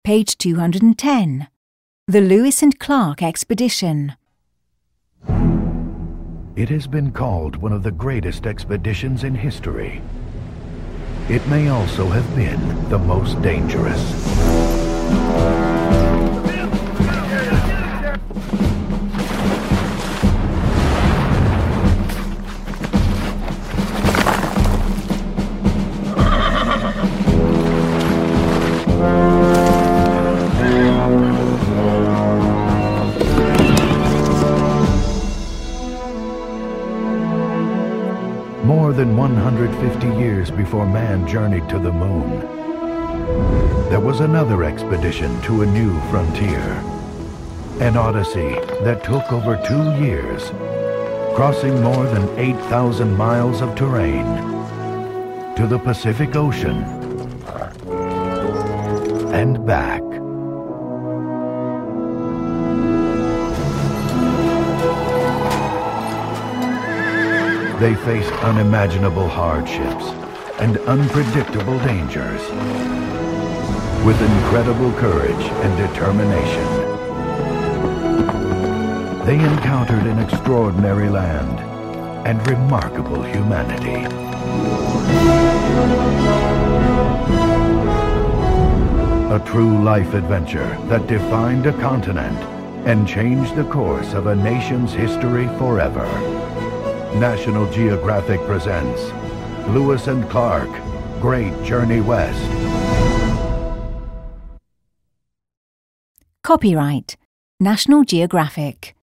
Page 210. The Lewis and Clark Expedition. It has been called one of the greatest expeditions in history. It may also have been the most dangerous. More than 150 years before man journeyed to the moon, there was another expedition to a new frontier. An odyssey that took over 2 years, crossing more than 8,000 miles of terrain to the Pacific Ocean and back. They faced unimaginable hardships and unpredictable dangers with incredible courage and determination. They encountered an extraordinary land and remarkable humanity. A true life adventure that defined a continent and changed the course of a nation's history forever. National Geographic presents Lewis and Clark, Great Journey West. Copyright National Geographic.